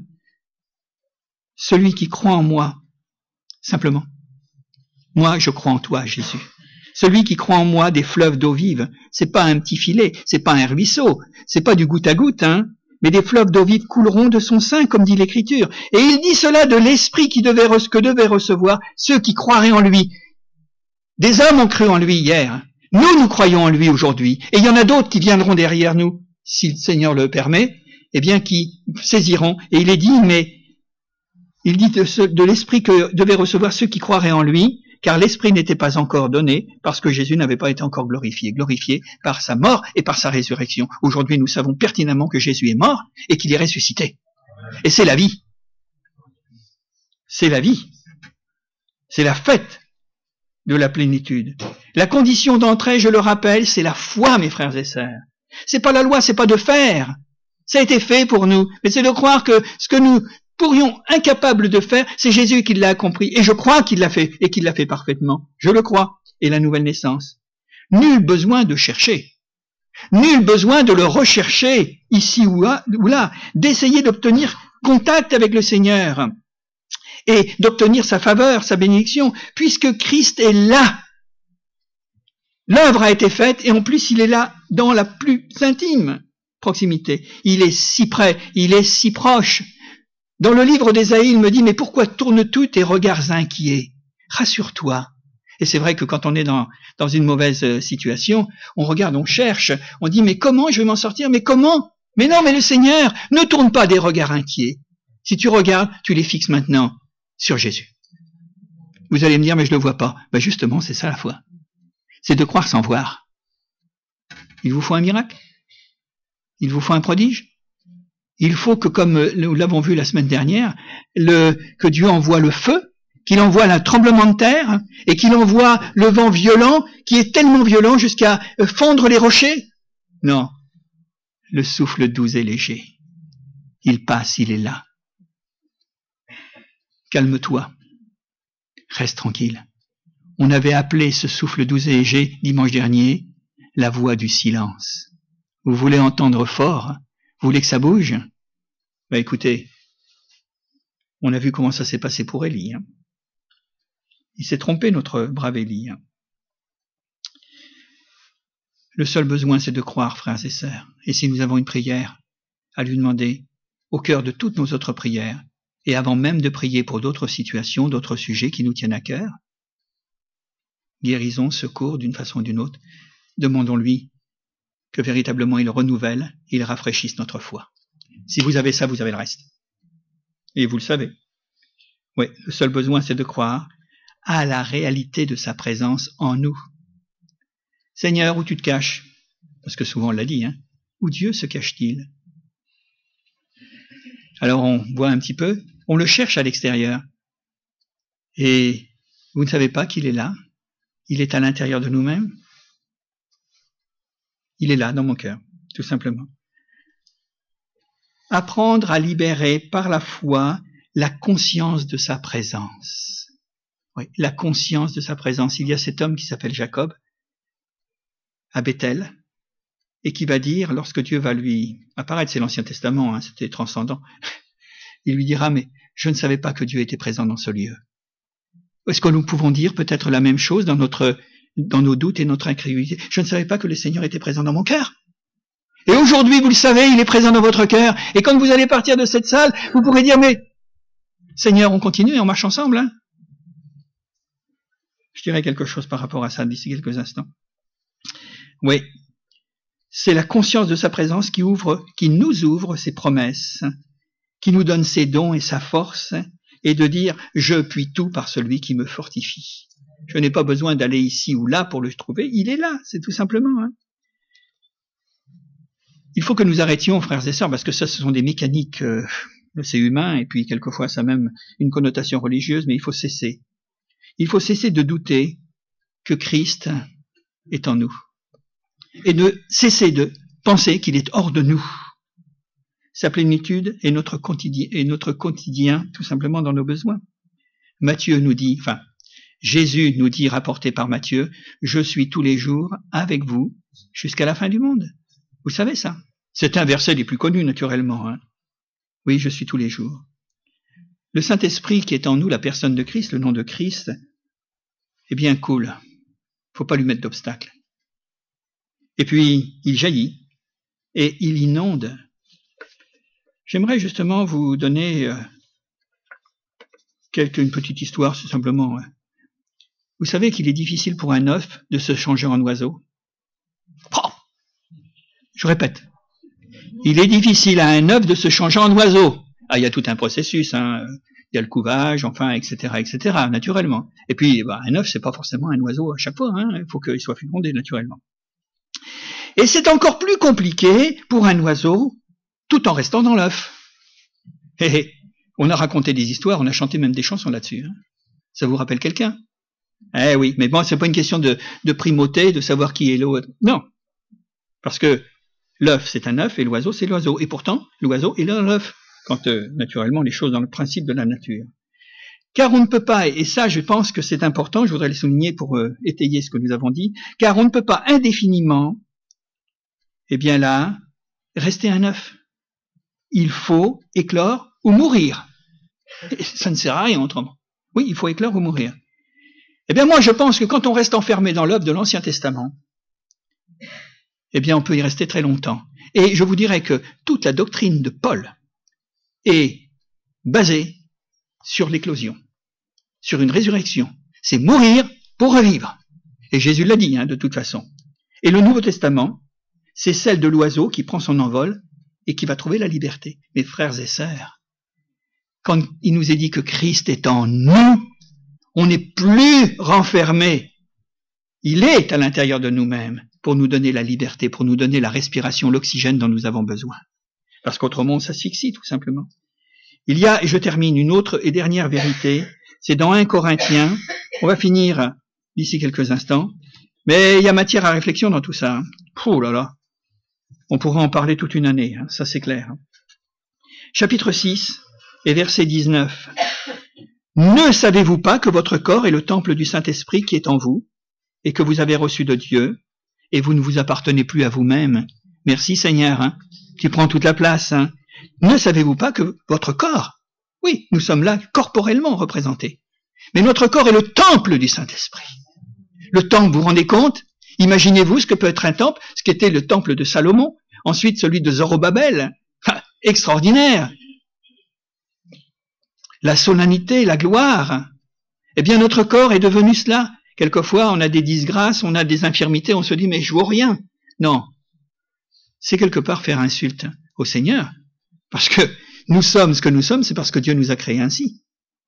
Celui qui croit en moi, simplement. Moi, je crois en toi, Jésus. Celui qui croit en moi, des fleuves d'eau vive. C'est pas un petit filet, c'est pas un ruisseau, c'est pas du goutte à goutte, hein. Mais des fleuves d'eau vive couleront de son sein, comme dit l'Écriture. Et il dit cela de l'Esprit que devaient recevoir ceux qui croiraient en lui. Des hommes ont cru en lui hier. Nous croyons en lui aujourd'hui. Et il y en a d'autres qui viendront derrière nous, si le Seigneur le permet, qui saisiront. Et il est dit, il dit de l'Esprit que devaient recevoir ceux qui croiraient en lui, car l'Esprit n'était pas encore donné, parce que Jésus n'avait pas été encore glorifié par sa mort et par sa résurrection. Aujourd'hui, nous savons pertinemment que Jésus est mort et qu'il est ressuscité. Et c'est la vie. C'est la vie. C'est la fête de la plénitude. La condition d'entrée, je le rappelle, c'est la foi, mes frères et sœurs. C'est pas la loi, c'est pas de faire. Ça a été fait pour nous. Mais c'est de croire que ce que nous pourrions incapables de faire, c'est Jésus qui l'a accompli. Et je crois qu'il l'a fait, et qu'il l'a fait parfaitement. Je le crois. Et la nouvelle naissance. Nul besoin de chercher. Nul besoin de le rechercher, ici ou là, d'essayer d'obtenir contact avec le Seigneur. Et d'obtenir sa faveur, sa bénédiction, puisque Christ est là. L'œuvre a été faite, et en plus il est là dans la plus intime proximité. Il est si près, il est si proche. Dans le livre d'Ésaïe, il me dit, mais pourquoi tournes-tu tes regards inquiets? Rassure-toi. Et c'est vrai que quand on est dans une mauvaise situation, on regarde, on cherche, on dit, mais comment je vais m'en sortir? Mais comment? Mais non, mais le Seigneur ne tourne pas des regards inquiets. Si tu regardes, tu les fixes maintenant sur Jésus. Vous allez me dire, mais je le vois pas. Ben justement, c'est ça la foi. C'est de croire sans voir. Il vous faut un miracle? Il vous faut un prodige? Il faut que, comme nous l'avons vu la semaine dernière, que Dieu envoie le feu, qu'il envoie un tremblement de terre, et qu'il envoie le vent violent, qui est tellement violent jusqu'à fondre les rochers. Non. Le souffle doux et léger. Il passe, il est là. Calme-toi. Reste tranquille. On avait appelé ce souffle doux et léger, dimanche dernier, la voix du silence. Vous voulez entendre fort? Vous voulez que ça bouge? Ben écoutez, on a vu comment ça s'est passé pour Élie. Il s'est trompé, notre brave Élie. Le seul besoin, c'est de croire, frères et sœurs. Et si nous avons une prière, à lui demander, au cœur de toutes nos autres prières, et avant même de prier pour d'autres situations, d'autres sujets qui nous tiennent à cœur, guérison, secours, d'une façon ou d'une autre, demandons-lui que véritablement il renouvelle, il rafraîchisse notre foi. Si vous avez ça, vous avez le reste. Et vous le savez. Oui, le seul besoin, c'est de croire à la réalité de sa présence en nous. Seigneur, où tu te caches? Parce que souvent on l'a dit, où Dieu se cache-t-il? Alors on voit un petit peu, on le cherche à l'extérieur. Et vous ne savez pas qu'il est là? Il est à l'intérieur de nous-mêmes? Il est là, dans mon cœur, tout simplement. Apprendre à libérer par la foi la conscience de sa présence. Oui, la conscience de sa présence. Il y a cet homme qui s'appelle Jacob, à Bethel, et qui va dire, lorsque Dieu va lui apparaître, c'est l'Ancien Testament, c'était transcendant, il lui dira, mais je ne savais pas que Dieu était présent dans ce lieu. Est-ce que nous pouvons dire peut-être la même chose dans nos doutes et notre incrédulité? Je ne savais pas que le Seigneur était présent dans mon cœur. Et aujourd'hui, vous le savez, il est présent dans votre cœur. Et quand vous allez partir de cette salle, vous pourrez dire, mais Seigneur, on continue et on marche ensemble. Je dirai quelque chose par rapport à ça d'ici quelques instants. Oui, c'est la conscience de sa présence qui nous ouvre ses promesses, qui nous donne ses dons et sa force, et de dire « Je puis tout par celui qui me fortifie ». Je n'ai pas besoin d'aller ici ou là pour le trouver, il est là, c'est tout simplement. Il faut que nous arrêtions, frères et sœurs, parce que ça, ce sont des mécaniques, c'est humain, et puis quelquefois ça a même une connotation religieuse, mais il faut cesser. Il faut cesser de douter que Christ est en nous. Et de cesser de penser qu'il est hors de nous. Sa plénitude est notre quotidien, tout simplement dans nos besoins. Jésus nous dit, rapporté par Matthieu, « Je suis tous les jours avec vous jusqu'à la fin du monde ». Vous savez ça? C'est un verset des plus connus, naturellement. Oui, je suis tous les jours. Le Saint-Esprit qui est en nous, la personne de Christ, le nom de Christ, est bien cool. Faut pas lui mettre d'obstacle. Et puis, il jaillit et il inonde. J'aimerais justement vous donner une petite histoire, c'est simplement. Vous savez qu'il est difficile pour un œuf de se changer en oiseau. Oh, je répète. Il est difficile à un œuf de se changer en oiseau. Ah, il y a tout un processus, il y a le couvage, etc., naturellement. Et puis, un œuf, c'est pas forcément un oiseau à chaque fois, il faut qu'il soit fécondé, naturellement. Et c'est encore plus compliqué pour un oiseau, tout en restant dans l'œuf. On a raconté des histoires, on a chanté même des chansons là-dessus. Ça vous rappelle quelqu'un? Eh oui, mais bon, c'est pas une question de primauté, de savoir qui est l'autre. Non. Parce que l'œuf, c'est un œuf, et l'oiseau, c'est l'oiseau. Et pourtant, l'oiseau est dans l'œuf, quand naturellement les choses dans le principe de la nature. Car on ne peut pas, et ça je pense que c'est important, je voudrais le souligner pour étayer ce que nous avons dit, car on ne peut pas indéfiniment, rester un œuf. Il faut éclore ou mourir. Et ça ne sert à rien autrement. Oui, il faut éclore ou mourir. Moi je pense que quand on reste enfermé dans l'œuf de l'Ancien Testament, on peut y rester très longtemps. Et je vous dirais que toute la doctrine de Paul est basée sur l'éclosion, sur une résurrection. C'est mourir pour revivre. Et Jésus l'a dit, de toute façon. Et le Nouveau Testament, c'est celle de l'oiseau qui prend son envol et qui va trouver la liberté. Mes frères et sœurs, quand il nous est dit que Christ est en nous, on n'est plus renfermé. Il est à l'intérieur de nous-mêmes pour nous donner la liberté, pour nous donner la respiration, l'oxygène dont nous avons besoin. Parce qu'autrement, on s'asphyxie tout simplement. Il y a, et je termine, une autre et dernière vérité, c'est dans 1 Corinthiens, on va finir d'ici quelques instants, mais il y a matière à réflexion dans tout ça. Oh là là, on pourra en parler toute une année, hein, ça c'est clair. Chapitre 6 et verset 19. Ne savez-vous pas que votre corps est le temple du Saint-Esprit qui est en vous, et que vous avez reçu de Dieu, et vous ne vous appartenez plus à vous-même? Merci Seigneur, hein, qui prend toute la place. Hein. Ne savez-vous pas que votre corps, oui, nous sommes là corporellement représentés, mais notre corps est le temple du Saint-Esprit. Le temple, vous vous rendez compte? Imaginez-vous ce que peut être un temple, ce qu'était le temple de Salomon, ensuite celui de Zorobabel. Extraordinaire! La solennité, la gloire. Eh bien, notre corps est devenu cela. Quelquefois, on a des disgrâces, on a des infirmités, on se dit, mais je vaux rien. Non. C'est quelque part faire insulte au Seigneur. Parce que nous sommes ce que nous sommes, c'est parce que Dieu nous a créés ainsi.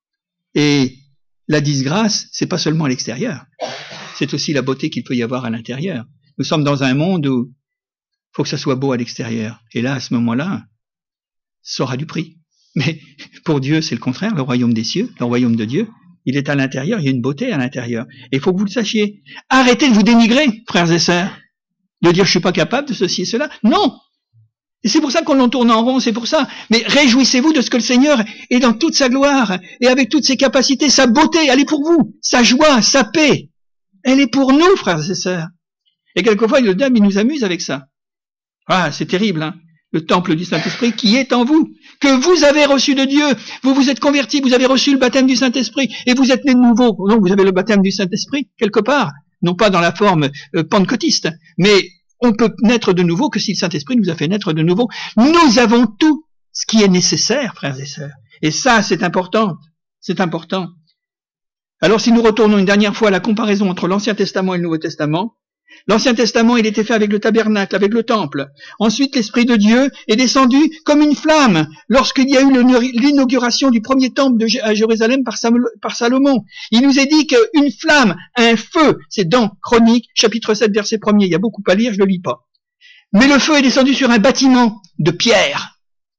Et la disgrâce, c'est pas seulement à l'extérieur. C'est aussi la beauté qu'il peut y avoir à l'intérieur. Nous sommes dans un monde où il faut que ça soit beau à l'extérieur. Et là, à ce moment-là, ça aura du prix. Mais pour Dieu, c'est le contraire, le royaume des cieux, le royaume de Dieu. Il est à l'intérieur, il y a une beauté à l'intérieur. Et il faut que vous le sachiez. Arrêtez de vous dénigrer, frères et sœurs. De dire, je suis pas capable de ceci et cela. Non! Et c'est pour ça qu'on en tourne en rond, c'est pour ça. Mais réjouissez-vous de ce que le Seigneur est dans toute sa gloire, et avec toutes ses capacités, sa beauté, elle est pour vous. Sa joie, sa paix, elle est pour nous, frères et sœurs. Et quelquefois, le diable, il nous amuse avec ça. Ah, c'est terrible, hein. Le temple du Saint-Esprit qui est en vous, que vous avez reçu de Dieu. Vous vous êtes convertis, vous avez reçu le baptême du Saint-Esprit, et vous êtes né de nouveau. Donc vous avez le baptême du Saint-Esprit, quelque part. Non pas dans la forme pentecôtiste, mais on peut naître de nouveau que si le Saint-Esprit nous a fait naître de nouveau. Nous avons tout ce qui est nécessaire, frères et sœurs. Et ça, c'est important. C'est important. Alors si nous retournons une dernière fois à la comparaison entre l'Ancien Testament et le Nouveau Testament, l'Ancien Testament, il était fait avec le tabernacle, avec le temple. Ensuite, l'Esprit de Dieu est descendu comme une flamme lorsqu'il y a eu l'inauguration du premier temple à Jérusalem par Salomon. Il nous est dit qu'une flamme, un feu, c'est dans Chroniques, chapitre 7, verset 1er. Il y a beaucoup à lire, je ne le lis pas. Mais le feu est descendu sur un bâtiment de pierre,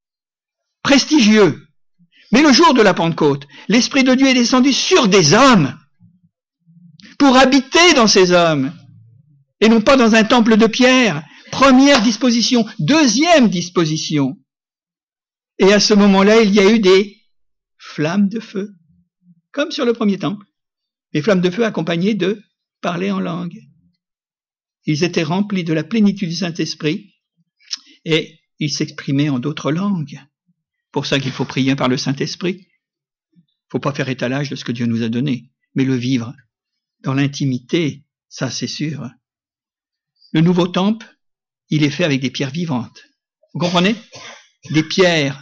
prestigieux. Mais le jour de la Pentecôte, l'Esprit de Dieu est descendu sur des hommes pour habiter dans ces hommes. Et non pas dans un temple de pierre. Première disposition. Deuxième disposition. Et à ce moment-là, il y a eu des flammes de feu. Comme sur le premier temple. Les flammes de feu accompagnées de parler en langue. Ils étaient remplis de la plénitude du Saint-Esprit et ils s'exprimaient en d'autres langues. Pour ça qu'il faut prier par le Saint-Esprit. Il ne faut pas faire étalage de ce que Dieu nous a donné, mais le vivre dans l'intimité, ça c'est sûr. Le nouveau temple, il est fait avec des pierres vivantes. Vous comprenez? Des pierres.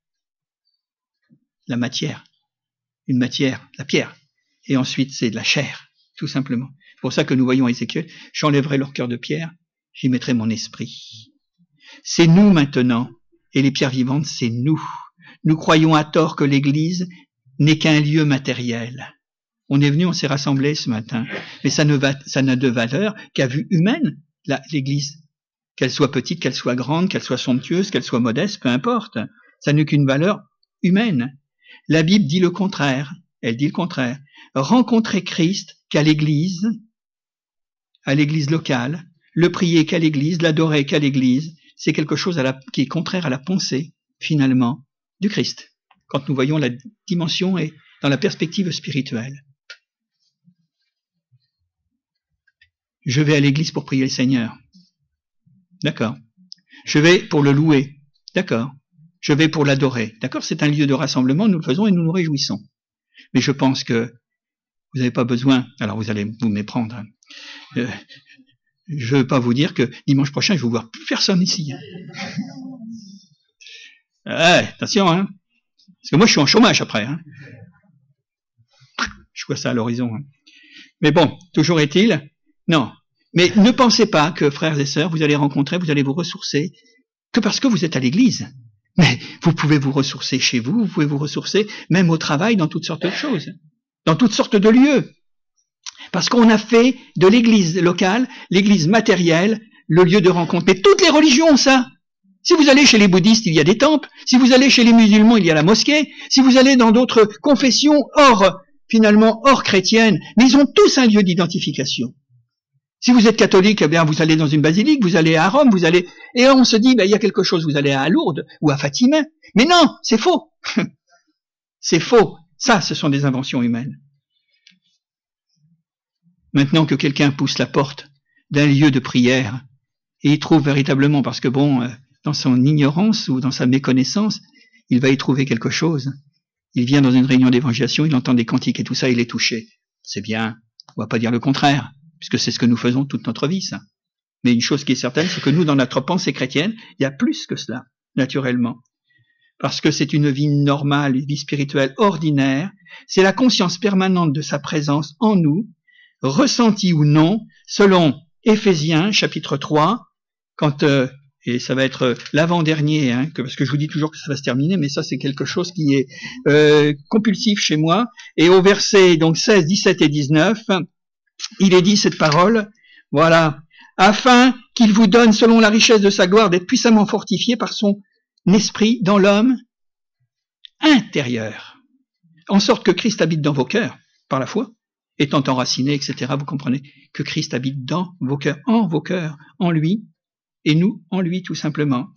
La matière. Une matière, la pierre. Et ensuite, c'est de la chair, tout simplement. C'est pour ça que nous voyons Ézéchiel, j'enlèverai leur cœur de pierre, j'y mettrai mon esprit. C'est nous maintenant. Et les pierres vivantes, c'est nous. Nous croyons à tort que l'Église n'est qu'un lieu matériel. On est venu, on s'est rassemblés ce matin. Mais ça n'a de valeur qu'à vue humaine. L'Église, qu'elle soit petite, qu'elle soit grande, qu'elle soit somptueuse, qu'elle soit modeste, peu importe, ça n'a qu'une valeur humaine. La Bible dit le contraire, elle dit le contraire. Rencontrer Christ qu'à l'Église locale, le prier qu'à l'Église, l'adorer qu'à l'Église, c'est quelque chose qui est contraire à la pensée, finalement, du Christ, quand nous voyons la dimension et dans la perspective spirituelle. Je vais à l'église pour prier le Seigneur. D'accord. Je vais pour le louer. D'accord. Je vais pour l'adorer. D'accord. C'est un lieu de rassemblement, nous le faisons et nous nous réjouissons. Mais je pense que vous n'avez pas besoin, alors vous allez vous méprendre. Je ne veux pas vous dire que dimanche prochain, je ne vais voir plus personne ici. Attention, hein. Parce que moi, je suis en chômage après. Hein. Je vois ça à l'horizon. Hein. Mais bon, toujours est-il, non. Mais ne pensez pas que, frères et sœurs, vous allez rencontrer, vous allez vous ressourcer que parce que vous êtes à l'église. Mais vous pouvez vous ressourcer chez vous, vous pouvez vous ressourcer même au travail, dans toutes sortes de choses, dans toutes sortes de lieux. Parce qu'on a fait de l'église locale, l'église matérielle, le lieu de rencontre. Mais toutes les religions ont ça. Si vous allez chez les bouddhistes, il y a des temples. Si vous allez chez les musulmans, il y a la mosquée. Si vous allez dans d'autres confessions hors chrétiennes, mais ils ont tous un lieu d'identification. Si vous êtes catholique, eh bien, vous allez dans une basilique, vous allez à Rome, et on se dit, il y a quelque chose, vous allez à Lourdes ou à Fatima. Mais non, c'est faux. C'est faux. Ça, ce sont des inventions humaines. Maintenant que quelqu'un pousse la porte d'un lieu de prière, et il trouve véritablement, parce que dans son ignorance ou dans sa méconnaissance, il va y trouver quelque chose. Il vient dans une réunion d'évangélisation, il entend des cantiques et tout ça, il est touché. C'est bien, on va pas dire le contraire, puisque c'est ce que nous faisons toute notre vie, ça. Mais une chose qui est certaine, c'est que nous, dans notre pensée chrétienne, il y a plus que cela, naturellement. Parce que c'est une vie normale, une vie spirituelle ordinaire, c'est la conscience permanente de sa présence en nous, ressentie ou non, selon Éphésiens, chapitre 3, quand... et ça va être l'avant-dernier, parce que je vous dis toujours que ça va se terminer, mais ça c'est quelque chose qui est compulsif chez moi. Et au verset donc 16, 17 et 19, il est dit cette parole, voilà, afin qu'il vous donne selon la richesse de sa gloire d'être puissamment fortifié par son esprit dans l'homme intérieur, en sorte que Christ habite dans vos cœurs, par la foi, étant enraciné, etc. Vous comprenez que Christ habite dans vos cœurs, en lui, et nous en lui tout simplement.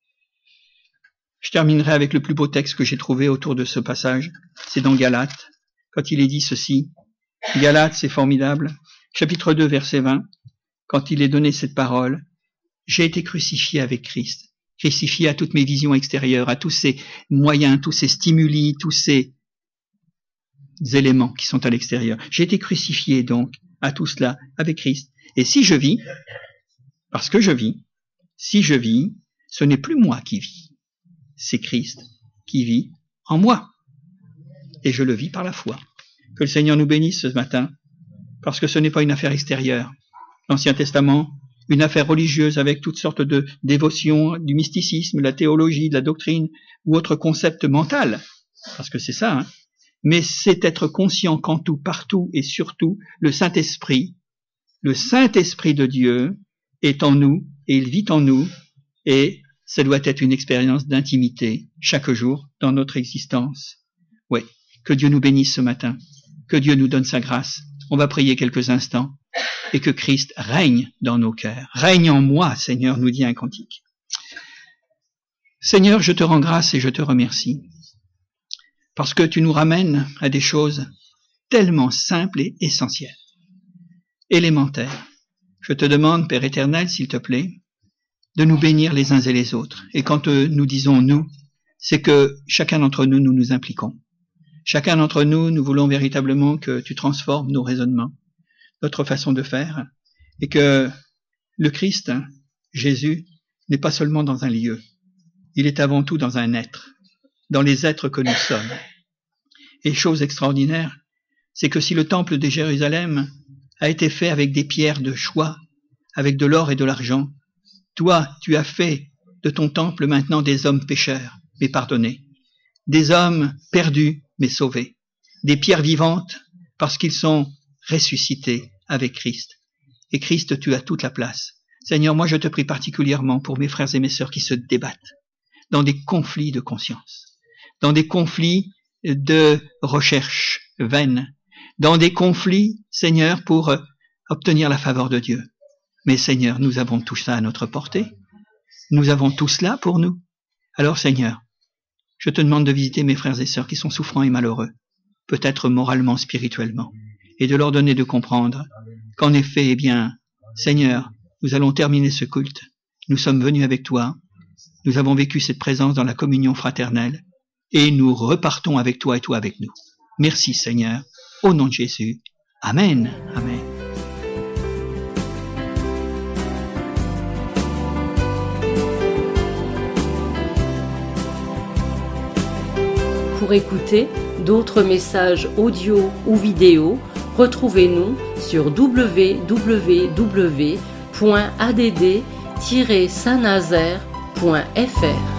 Je terminerai avec le plus beau texte que j'ai trouvé autour de ce passage, c'est dans Galates, quand il est dit ceci. Galates, c'est formidable, chapitre 2, verset 20, quand il est donné cette parole, « J'ai été crucifié avec Christ, crucifié à toutes mes visions extérieures, à tous ces moyens, tous ces stimuli, tous ces éléments qui sont à l'extérieur. J'ai été crucifié donc à tout cela avec Christ. Et si je vis, parce que je vis, si je vis, ce n'est plus moi qui vis, c'est Christ qui vit en moi. Et je le vis par la foi. » Que le Seigneur nous bénisse ce matin, parce que ce n'est pas une affaire extérieure. L'Ancien Testament, une affaire religieuse avec toutes sortes de dévotions, du mysticisme, de la théologie, de la doctrine, ou autre concept mental, parce que c'est ça, mais c'est être conscient qu'en tout, partout et surtout, le Saint-Esprit de Dieu est en nous, et il vit en nous, et ça doit être une expérience d'intimité chaque jour dans notre existence. Ouais, que Dieu nous bénisse ce matin, que Dieu nous donne sa grâce. On va prier quelques instants, et que Christ règne dans nos cœurs. Règne en moi, Seigneur, nous dit un cantique. Seigneur, je te rends grâce et je te remercie, parce que tu nous ramènes à des choses tellement simples et essentielles, élémentaires. Je te demande, Père éternel, s'il te plaît, de nous bénir les uns et les autres. Et quand nous disons « nous », c'est que chacun d'entre nous, nous nous impliquons. Chacun d'entre nous, nous voulons véritablement que tu transformes nos raisonnements, notre façon de faire, et que le Christ, Jésus, n'est pas seulement dans un lieu, il est avant tout dans un être, dans les êtres que nous sommes. Et chose extraordinaire, c'est que si le temple de Jérusalem a été fait avec des pierres de choix, avec de l'or et de l'argent, toi, tu as fait de ton temple maintenant des hommes pécheurs, mais pardonnés, des hommes perdus, mais sauvés, des pierres vivantes parce qu'ils sont ressuscités avec Christ. Et Christ, tu as toute la place. Seigneur, moi je te prie particulièrement pour mes frères et mes sœurs qui se débattent dans des conflits de conscience, dans des conflits de recherche vaine, dans des conflits, Seigneur, pour obtenir la faveur de Dieu. Mais Seigneur, nous avons tout ça à notre portée. Nous avons tout cela pour nous. Alors Seigneur, je te demande de visiter mes frères et sœurs qui sont souffrants et malheureux, peut-être moralement, spirituellement, et de leur donner de comprendre qu'en effet, eh bien, Seigneur, nous allons terminer ce culte. Nous sommes venus avec toi. Nous avons vécu cette présence dans la communion fraternelle et nous repartons avec toi et toi avec nous. Merci Seigneur, au nom de Jésus. Amen. Amen. Pour écouter d'autres messages audio ou vidéo, retrouvez-nous sur www.add-saint-nazaire.fr. www.radiomaria.fr.